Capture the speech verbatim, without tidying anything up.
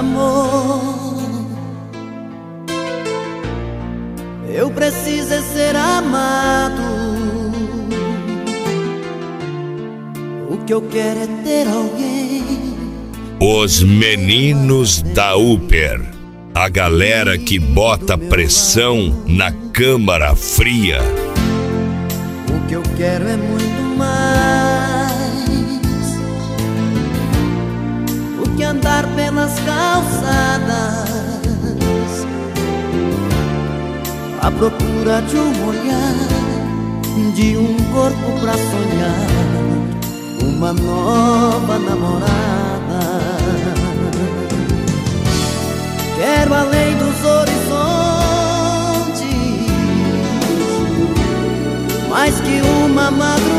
amor. Eu preciso é ser amado. O que eu quero é ter alguém. Os meninos da Upper, a galera que bota pressão na câmara fria. O que eu quero é muito mais. O que andar pelas calçadas à procura de um olhar, de um corpo pra sonhar uma nova namorada. Quero além dos horizontes mais que uma madrugada.